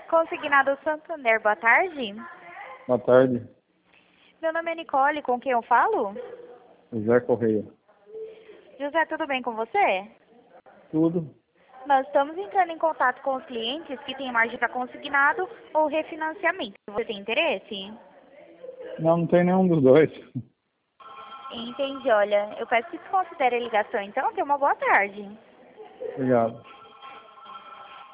Consignado Santander, boa tarde. Boa tarde, Meu nome é Nicole, com quem eu falo? José Correia. José, tudo bem com você? Tudo? Nós estamos entrando em contato com os clientes que têm margem para consignado ou refinanciamento. Você tem interesse? Não tem nenhum dos dois. Entendi, olha, eu peço que desconsidere a ligação então, tenha uma boa tarde. Obrigado.